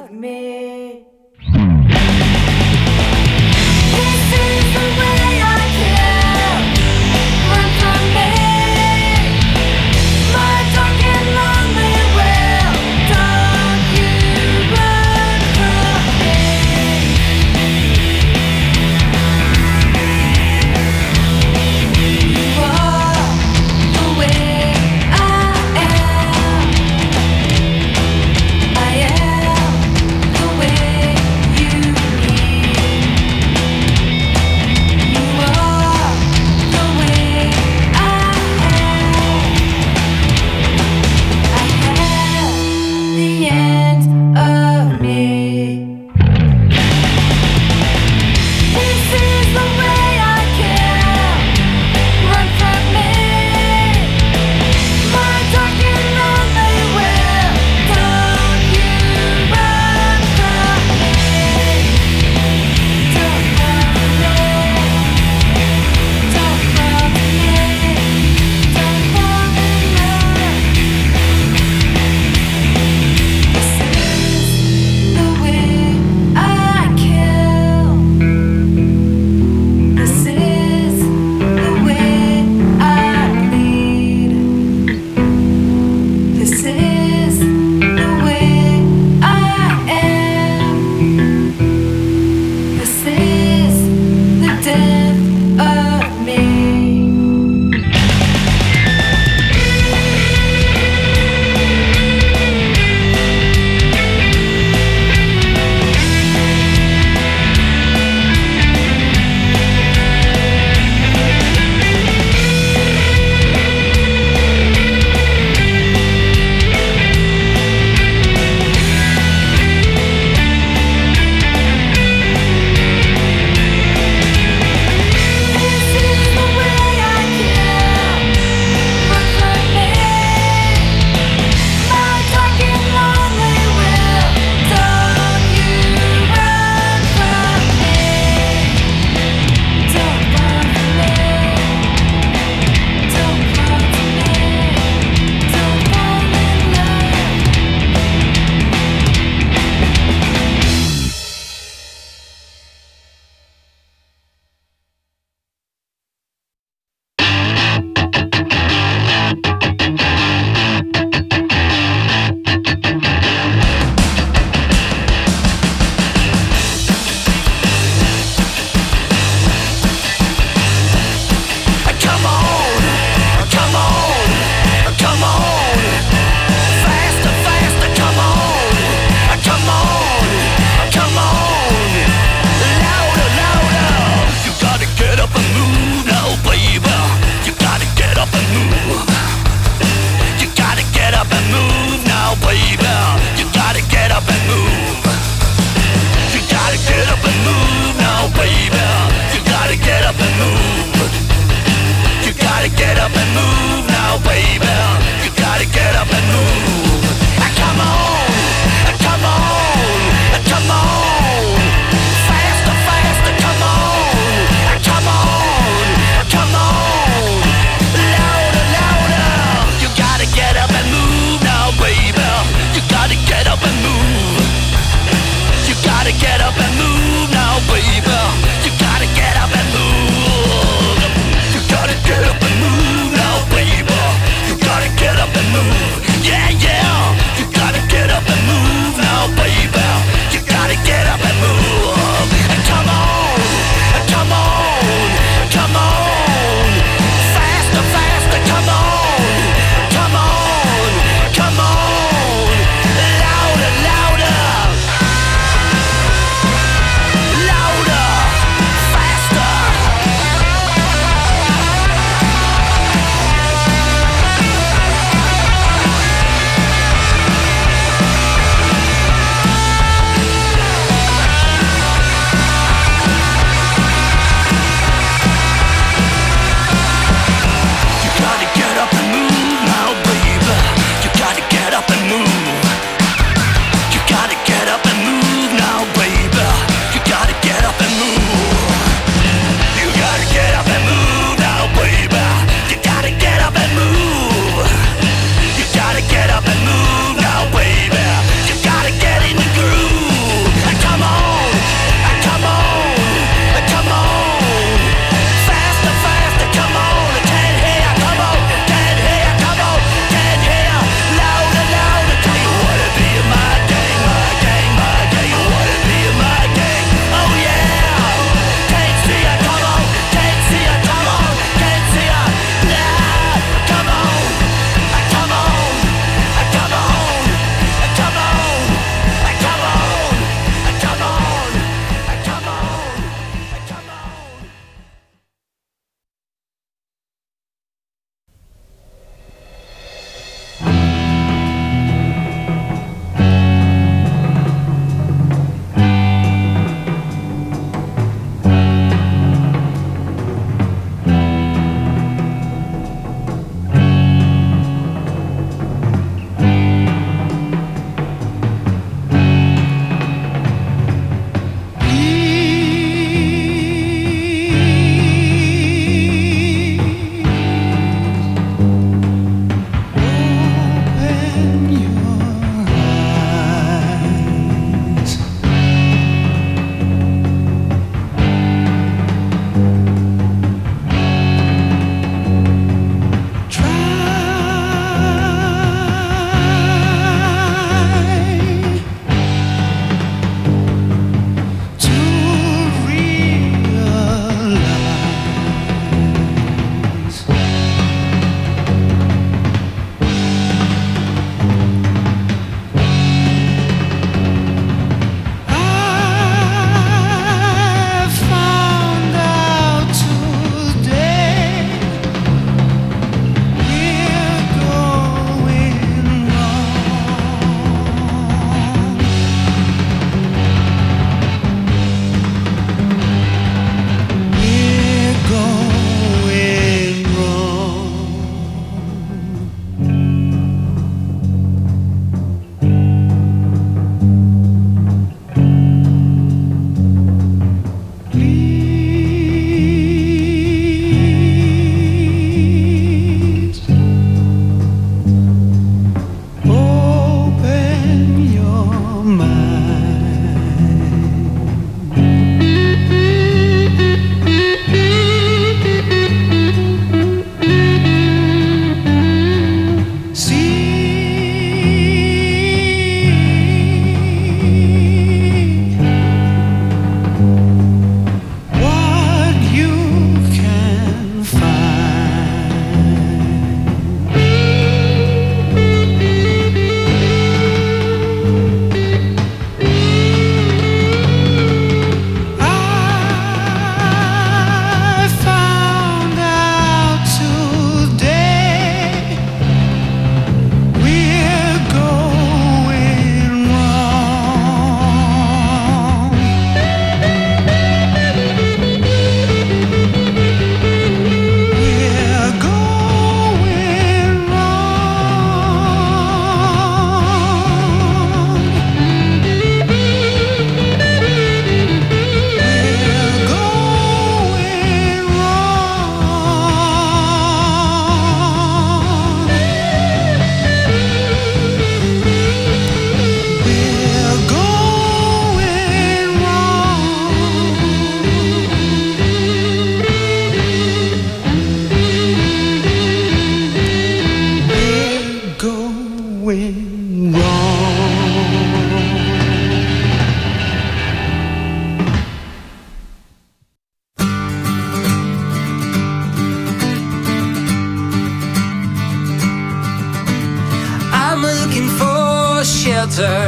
of me. The way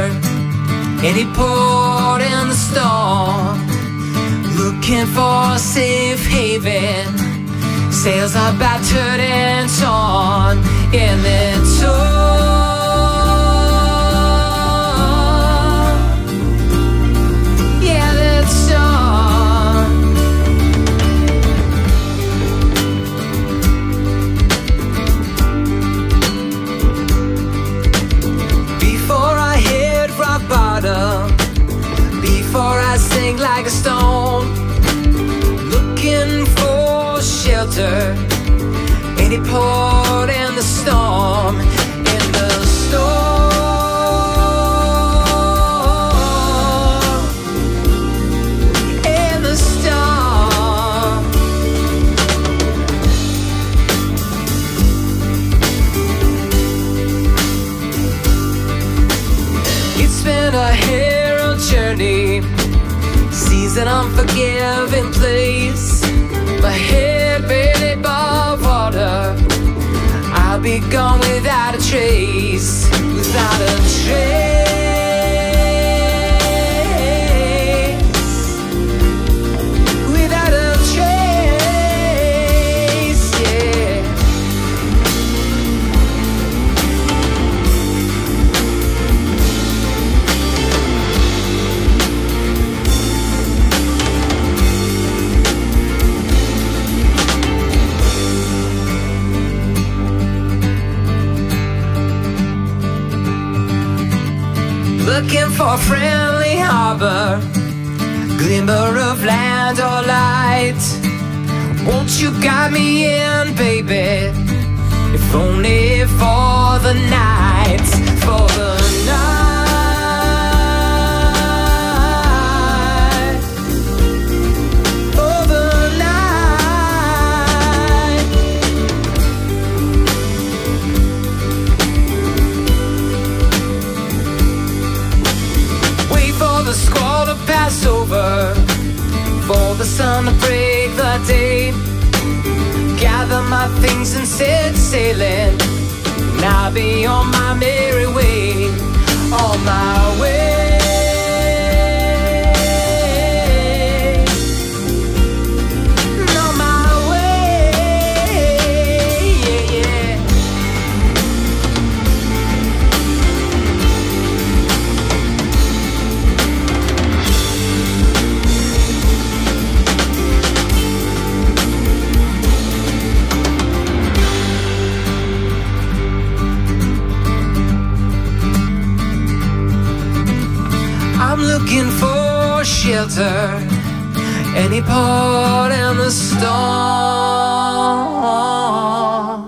any port in the storm, looking for a safe haven. Sails are battered and torn in their tow. Yeah, that's torn. Before I hit rock bottom, before I sink like a stone, looking for shelter, any port in the storm, in the storm. In the storm. It's been a hero journey, seas an unforgiving place. My head barely above water, I'll be gone without a trace, without a trace, without a trace, yeah. Looking for a friendly harbor, glimmer of land or light. Won't you guide me in, baby, if only for the night, for the night, for the night. Wait for the squall to pass over, for the sun to break the day. Gather my things and set sailing, and I'll be on my merry way, on my way. On my way, yeah, yeah. I'm looking for shelter, any port in the storm.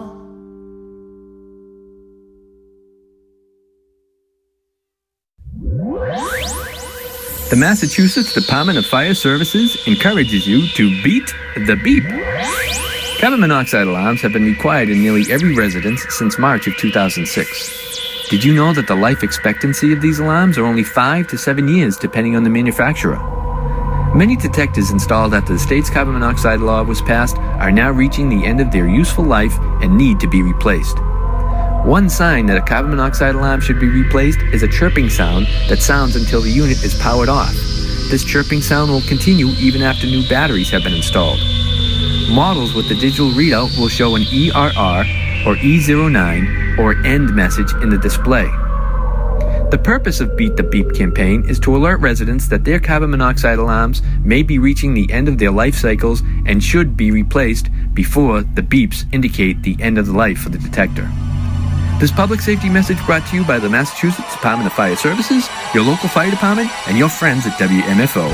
The Massachusetts Department of Fire Services encourages you to beat the beep. Carbon monoxide alarms have been required in nearly every residence since March of 2006. Did you know that the life expectancy of these alarms are only 5 to 7 years depending on the manufacturer? Many detectors installed after the state's carbon monoxide law was passed are now reaching the end of their useful life and need to be replaced. One sign that a carbon monoxide alarm should be replaced is a chirping sound that sounds until the unit is powered off. This chirping sound will continue even after new batteries have been installed. Models with the digital readout will show an ERR or E09 or END message in the display. The purpose of Beat the Beep campaign is to alert residents that their carbon monoxide alarms may be reaching the end of their life cycles and should be replaced before the beeps indicate the end of the life of the detector. This public safety message brought to you by the Massachusetts Department of Fire Services, your local fire department, and your friends at WMFO.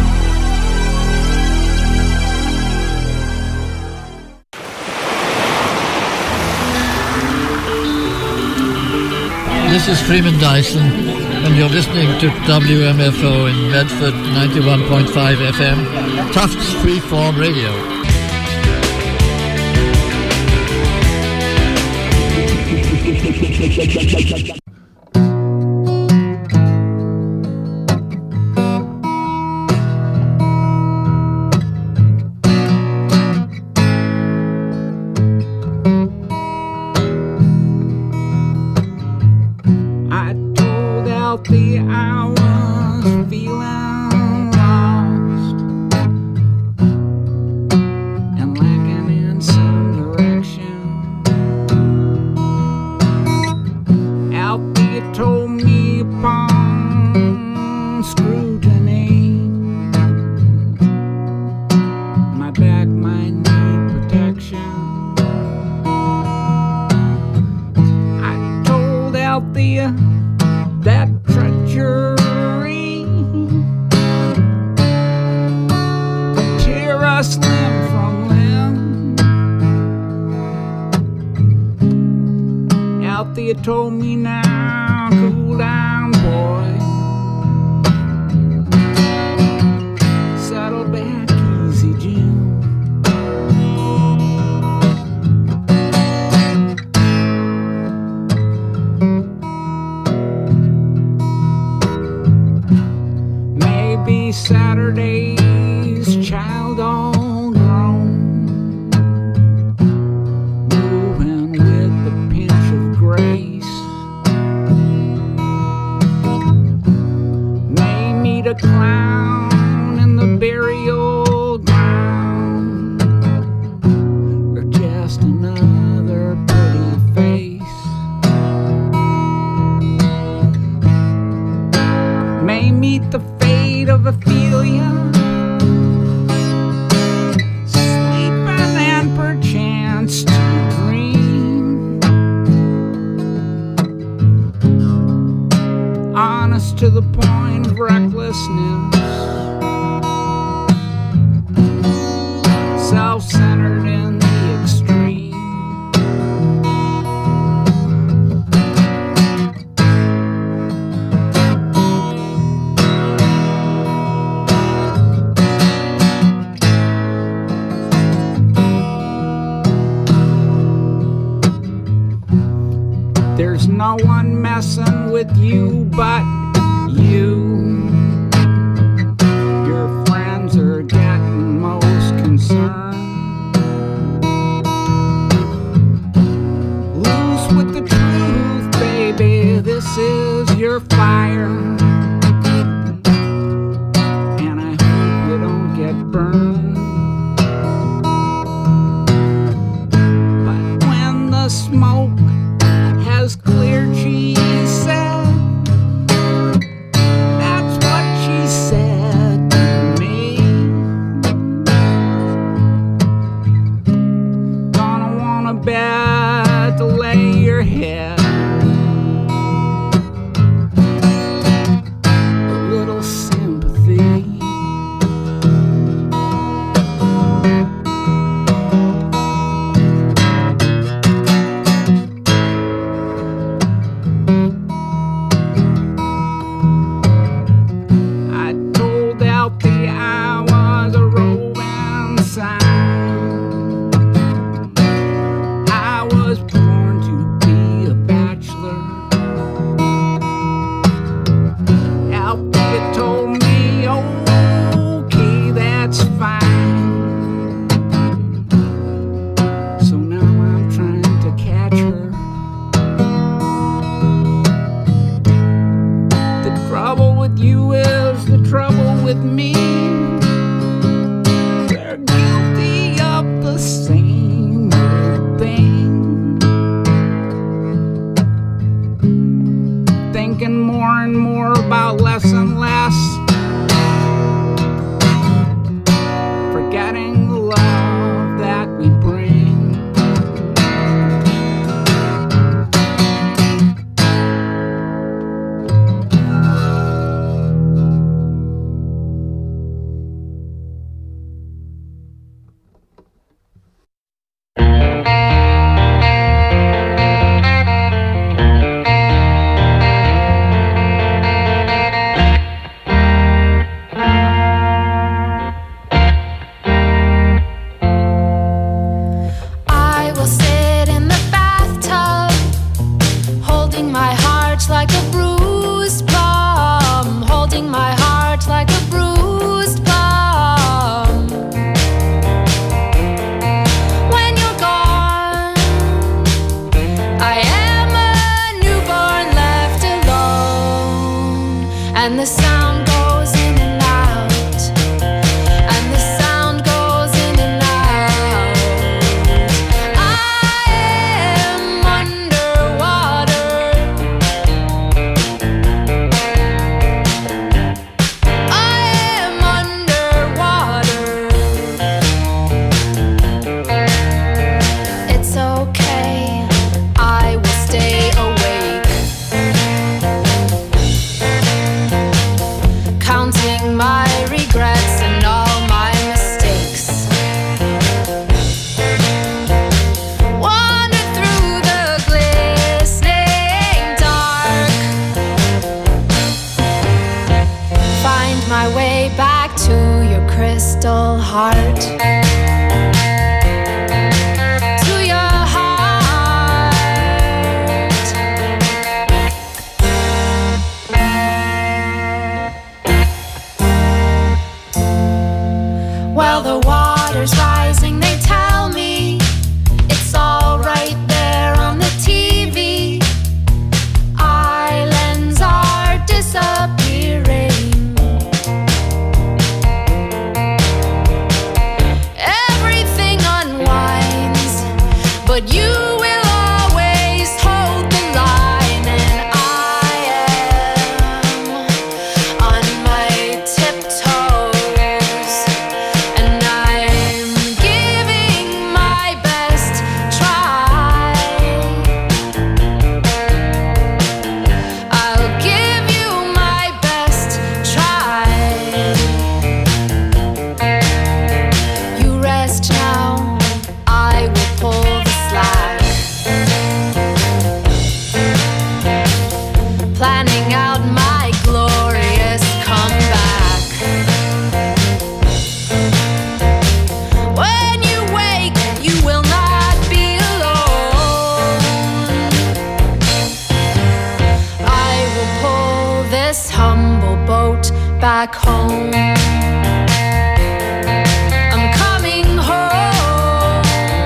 This is Freeman Dyson, and you're listening to WMFO in Medford 91.5 FM, Tufts Freeform Radio. I told out the hour was feeling lost and lacking in some direction. Althea told me upon scrutiny my back might need protection. I told Althea that treachery would tear us limb from limb. Althea told me, now cool down, boy, settle back easy, Jim. Maybe Saturday's child all grown, moving with a pinch of grace, may meet a clown in the burial ground, or just another pretty face. May meet the fate of Ophelia, sleeping and perchance to dream, honest to the point of recklessness, self-centered in the extreme. There's no one messing with you but you. Your friends are getting most concerned. Loose with the truth, baby, this is your fire, and I hope you don't get burned. But when the smoke has cleared, she said, that's what she said to me. Gonna want a bed to lay your head, a little sympathy. I was a roving sign. I was born to be a bachelor. Althea told me, okay, that's fine. So now I'm trying to catch her. The trouble with you is the trouble with me. We're guilty of the same old thing, thinking more and more about less and less, forgetting the love that we bring. the sound goes in and out, and the sound goes in and out. I am underwater. I am underwater. It's okay, I will stay awake, counting my regrets and all my mistakes. Wander through the glistening dark, find my way back to your crystal heart. To your heart. While the water's rising, they tell me it's all right there on the TV. Islands are disappearing. Everything unwinds, but you will always hold the line, and I am on my tiptoes, and I'm giving my best try. I'll give you my best try. You rest now, I will pull the slack, planning out my glorious comeback. When you wake, you will not be alone. I will pull this humble boat back home. I'm coming home.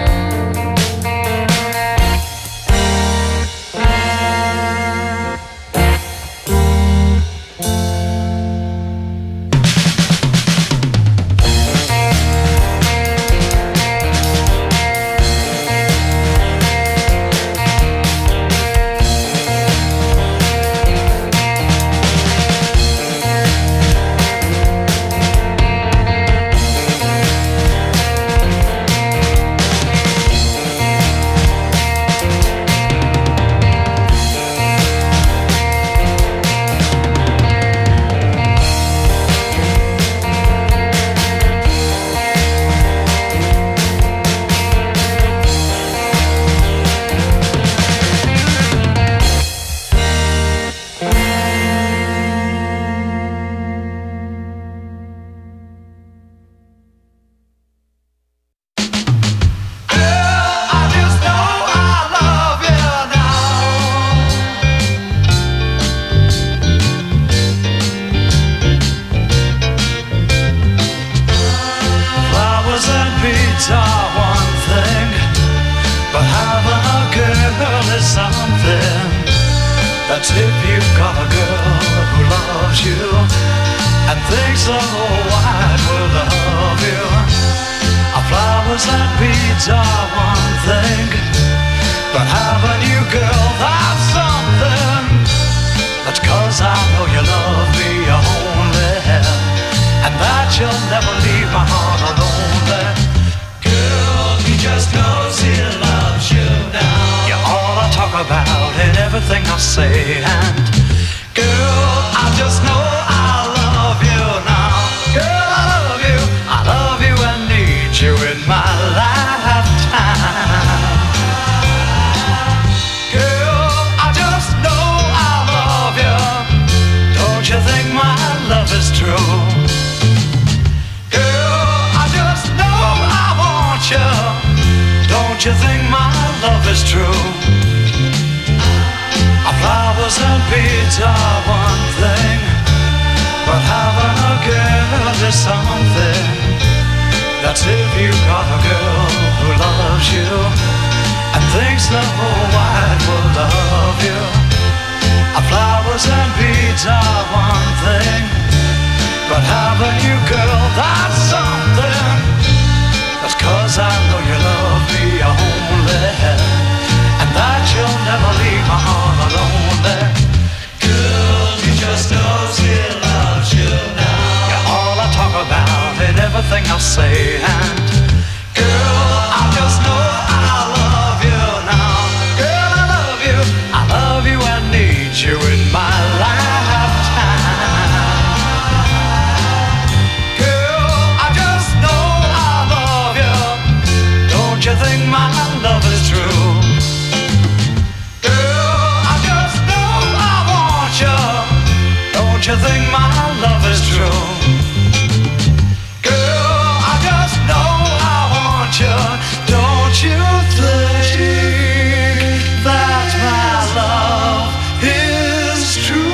Flowers and beads are one thing, but having a girl is something. That's if you've got a girl who loves you and thinks the whole wide world of you. Flowers and beads are one thing, but having you, girl, that's something. That's 'cause I know you love me only, and that you'll never leave my heart lonely. Girl, he just knows he loves you now. You're all I talk about in everything I say, and girl, I just know I love you now. Girl, I love you and need you in my lifetime. Girl, I just know I love you. Don't you think my love is true? Girl, I just know I want you. Don't you think my love is true? Flowers and beads are one thing, but having a girl is something. That's if you got a girl who loves you and thinks the whole wide world of you. Flowers and beads are one thing, but having you, girl, that's something. That's 'cause I know you love me only, and that you'll never leave my heart alone. Girl, you just know he loves you now. You're all I talk about in everything I say, and girl, I just know I love you now. Girl, I love you, I love you and need you in my lifetime. Girl, I just know I love you. Don't you think my love is true? Girl, I just know I want you. Don't you think my love is true? Girl, I just know I want you. Don't you think that my love is true?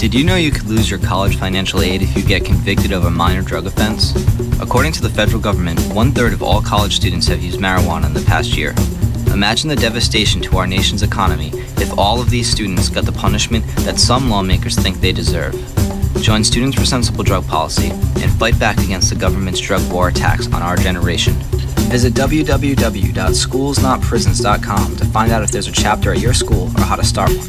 Did you know you could lose your college financial aid if you get convicted of a minor drug offense? According to the federal government, 1/3 of all college students have used marijuana in the past year. Imagine the devastation to our nation's economy if all of these students got the punishment that some lawmakers think they deserve. Join Students for Sensible Drug Policy and fight back against the government's drug war attacks on our generation. Visit www.schoolsnotprisons.com to find out if there's a chapter at your school or how to start one.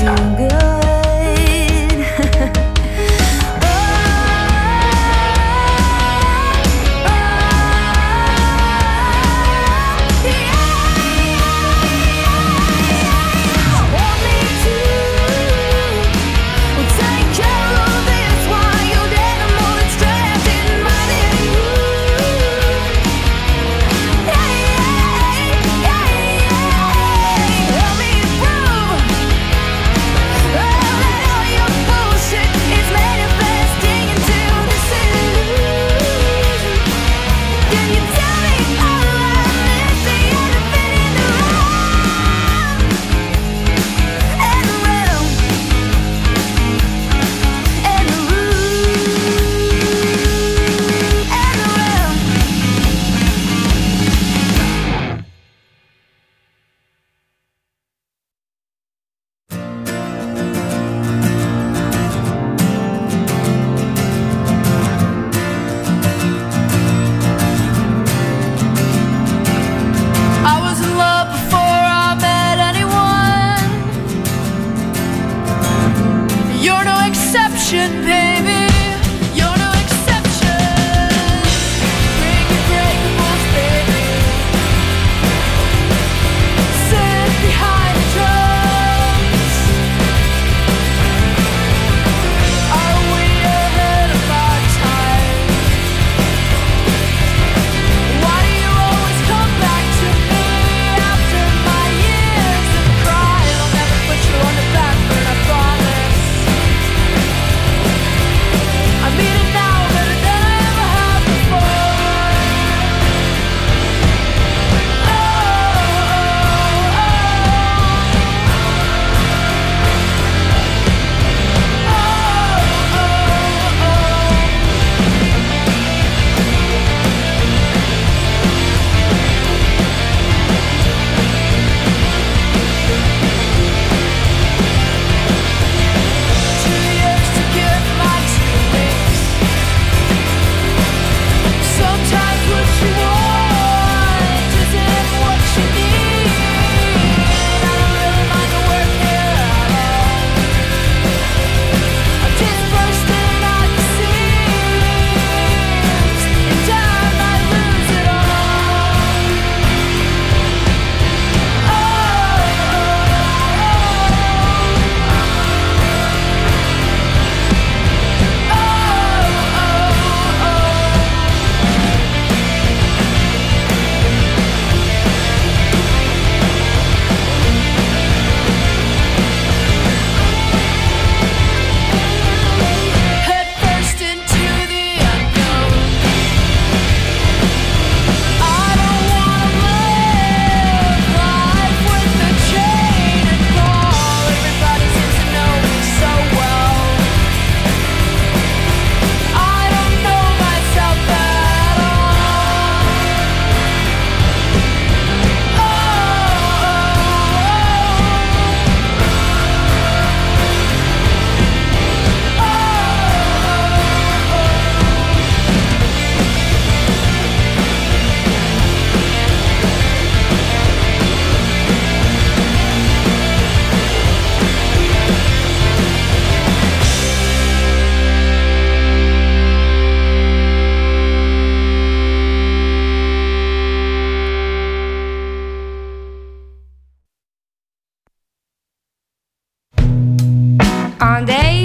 On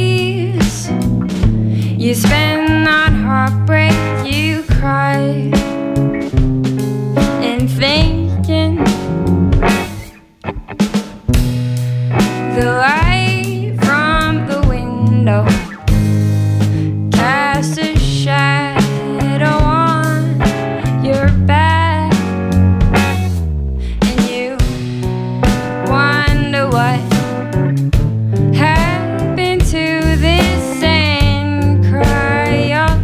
days you spend on heartbreak, you cry and thinking the light from the window casts a shadow on your back, and you wonder what happened to this, and cry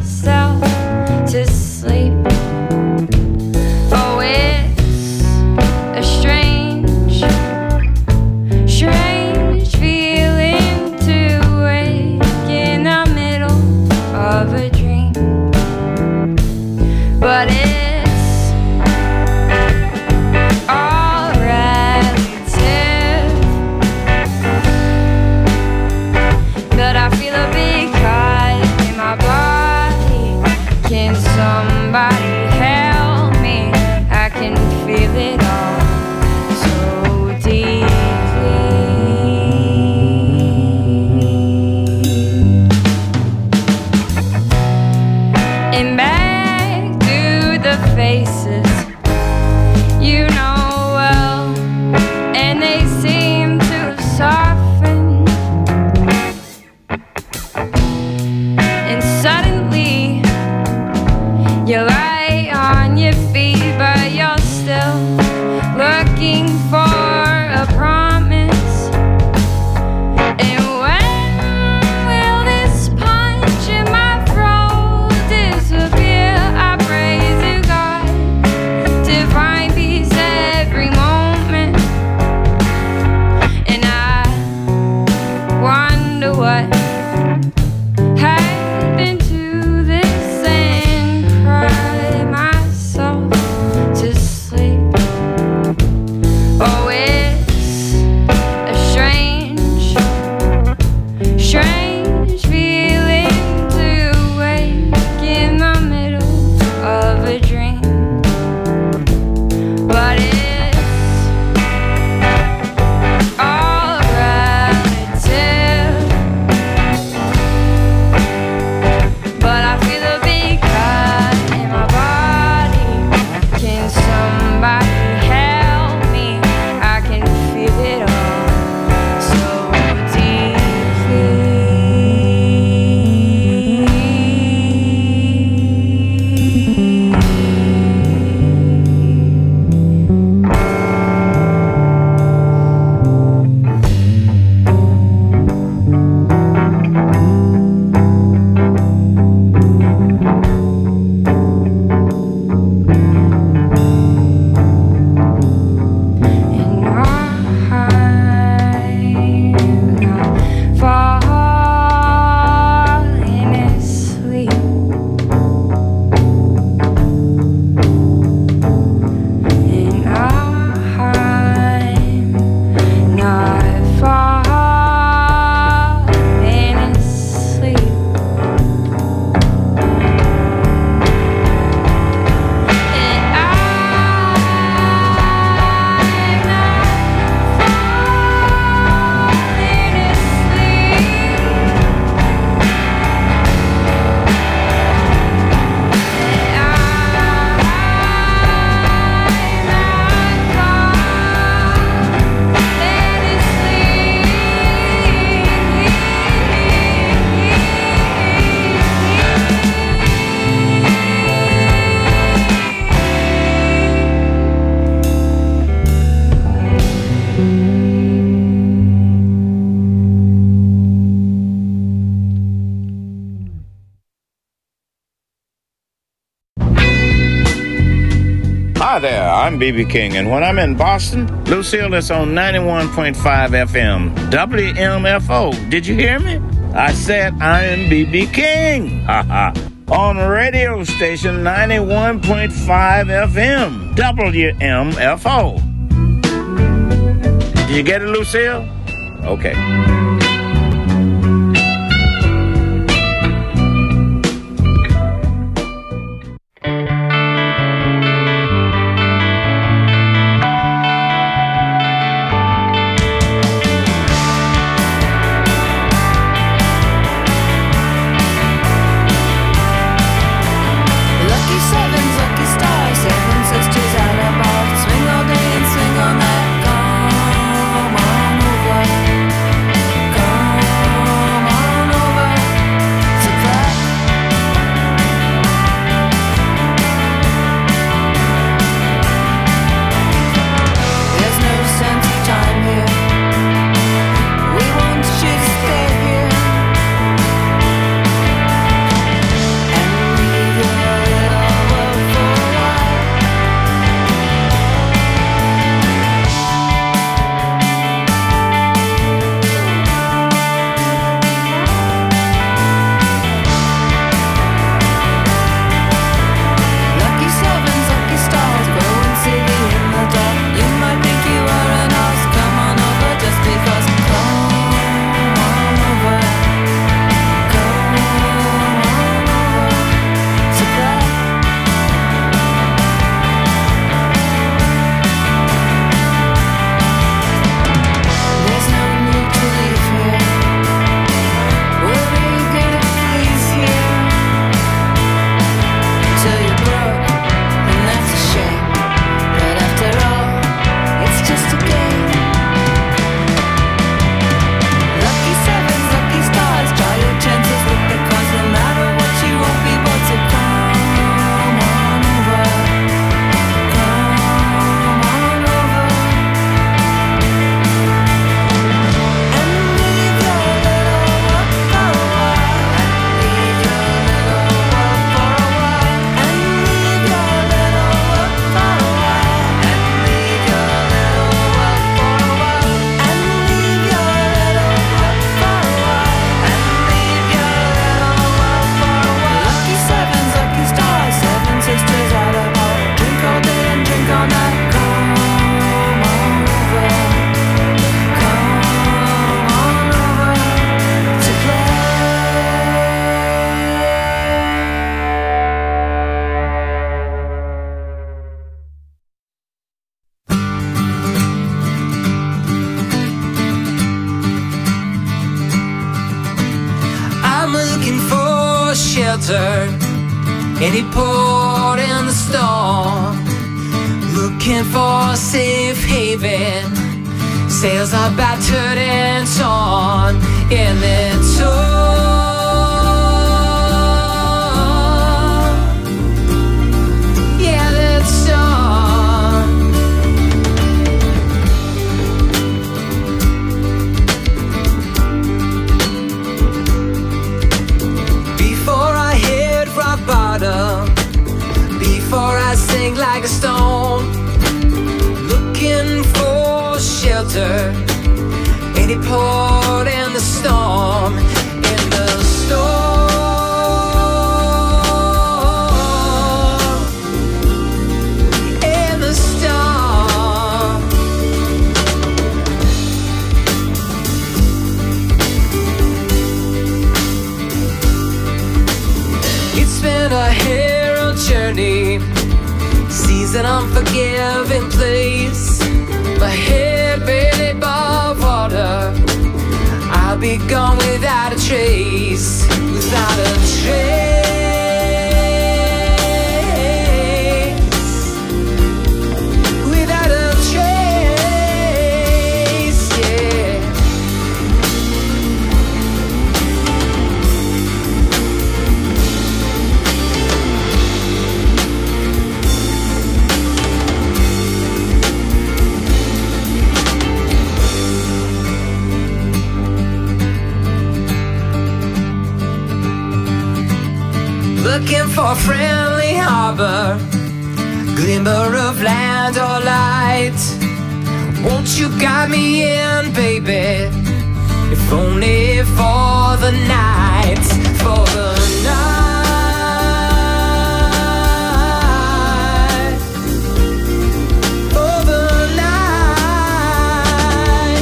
Hi there, I'm B.B. King, and when I'm in Boston, Lucille is on 91.5 FM, WMFO. Did you hear me? I said I am B.B. King. On radio station 91.5 FM, WMFO. Did you get it, Lucille? Okay. Any port in the storm, looking for a safe haven. Sails are battered and torn in the storm. Yeah, that storm. Before I hit rock bottom, before I sink like a stone, looking for shelter, any port in the storm, in the storm, in the storm. It's been a hero journey, seas an unforgiving place. My head barely above water, I'll be gone without a trace, without a trace, without a trace, yeah. Looking for a friendly harbor, glimmer of land or light. Won't you guide me in, baby? If only for the night, for the night, for the night.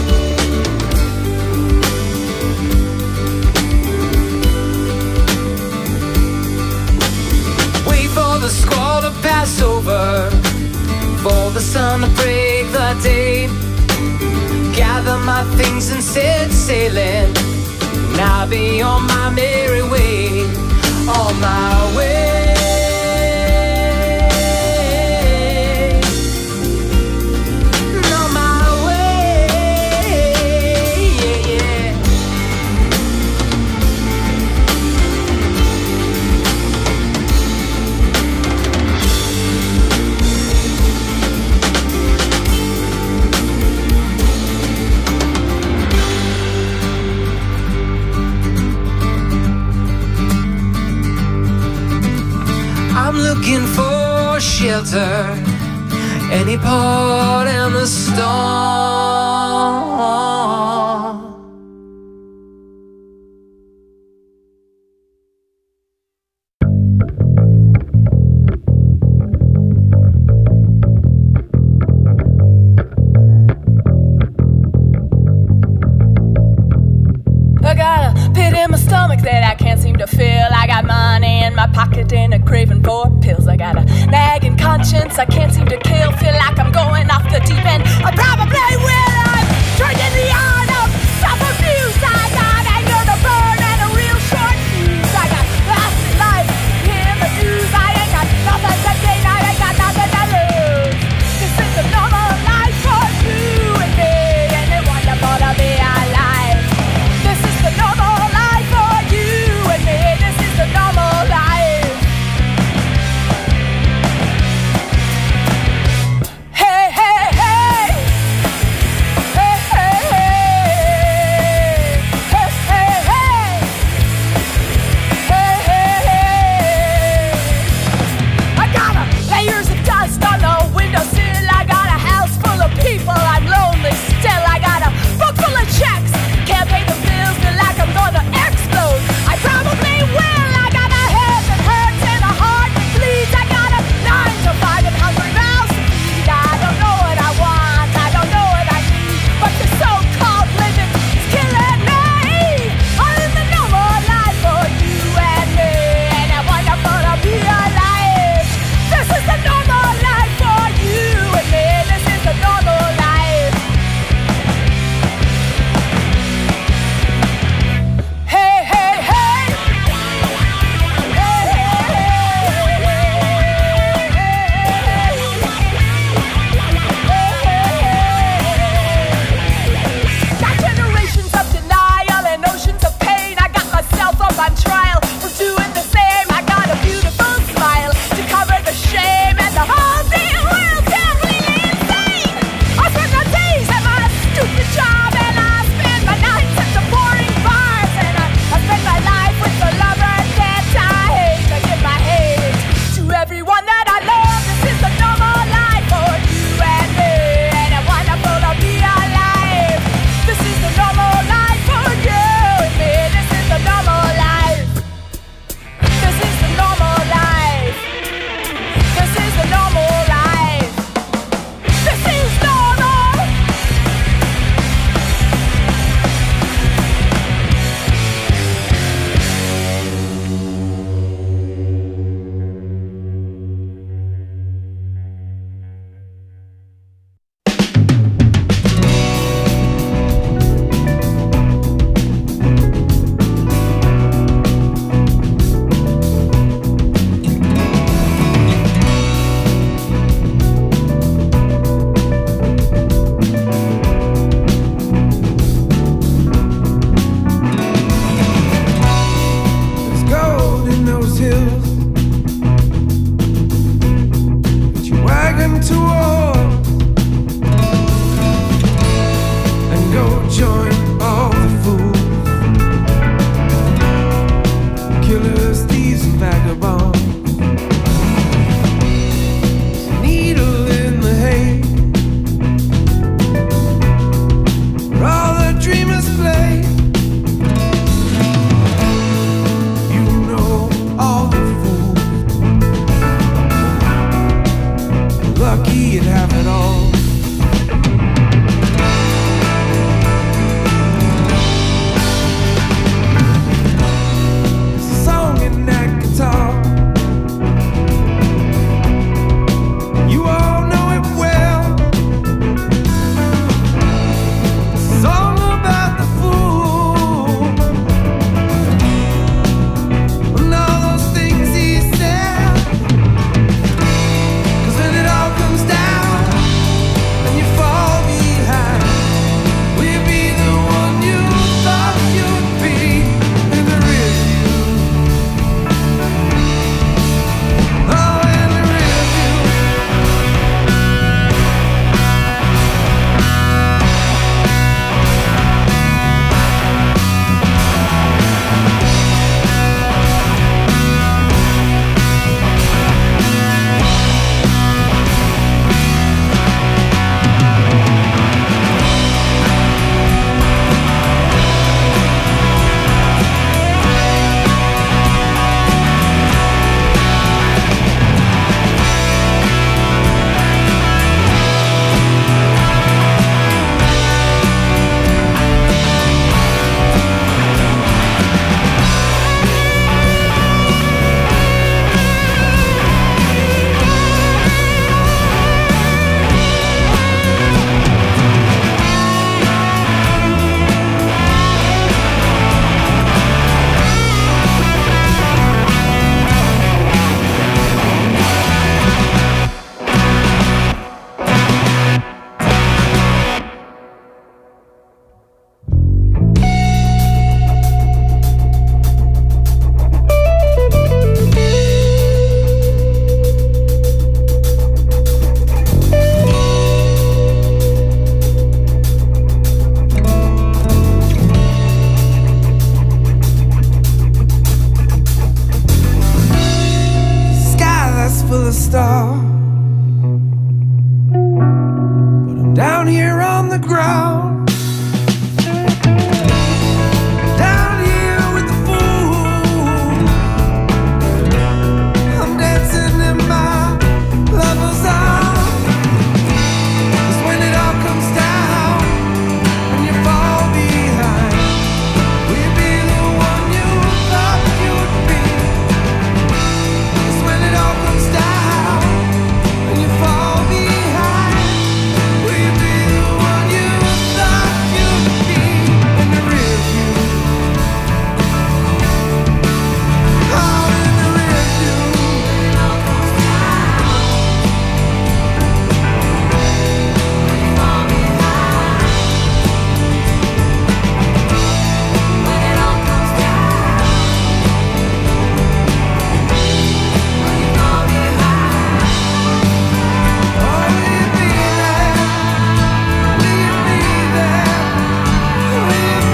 Wait for the squall to pass over, for the sun to break the day. Gather my things and set sailing, and I'll be on my merry way, on my way, on my way, yeah, yeah. I'm looking for shelter, any port in the storm. I got a pit in my stomach that I can't seem to fill. I got money in my pocket and a craving for pills. I got a nagging conscience I can't seem to kill. Feel like I'm going off the deep end. I probably will. I'm turning the eye.